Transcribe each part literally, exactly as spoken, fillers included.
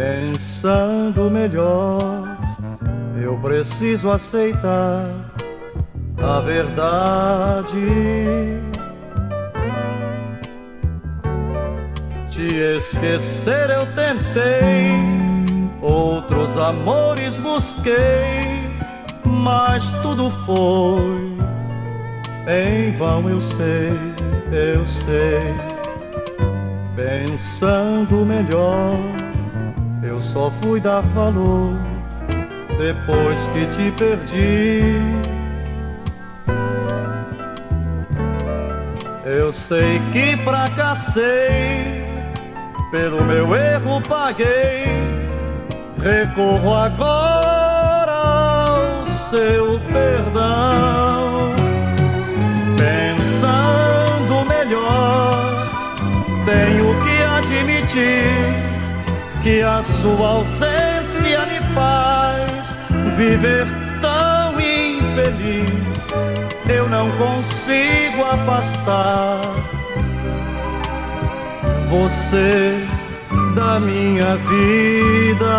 Pensando melhor, eu preciso aceitar a verdade. Te esquecer eu tentei, outros amores busquei, mas tudo foi em vão, eu sei, eu sei. Pensando melhor, eu só fui dar valor depois que te perdi. Eu sei que fracassei, pelo meu erro paguei, recorro agora ao seu perdão. Pensando melhor, tenho que admitir que a sua ausência me faz viver tão infeliz. Eu não consigo afastar você da minha vida.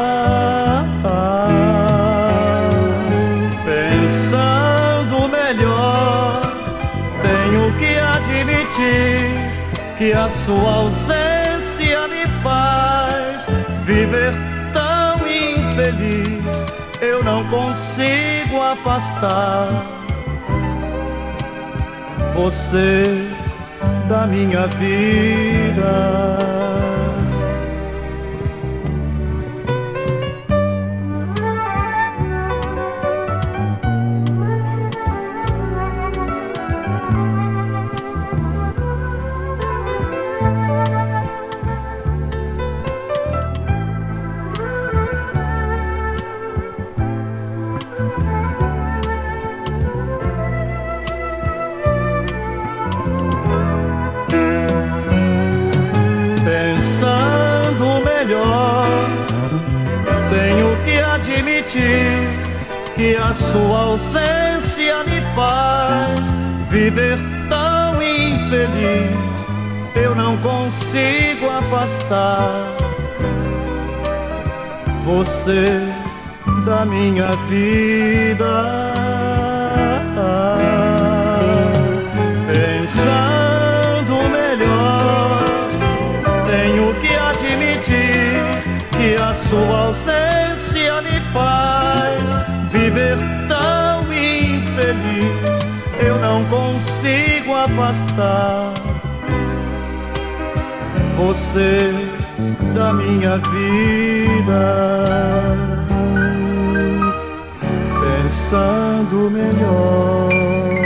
Pensando melhor, tenho que admitir que a sua ausência me faz viver tão infeliz. Eu não consigo afastar você da minha vida. Tenho que admitir que a sua ausência me faz viver tão infeliz. Eu não consigo afastar você da minha vida. Pensando melhor, tenho que admitir que a sua ausência me faz viver tão infeliz. Eu não consigo afastar você da minha vida. Pensando melhor,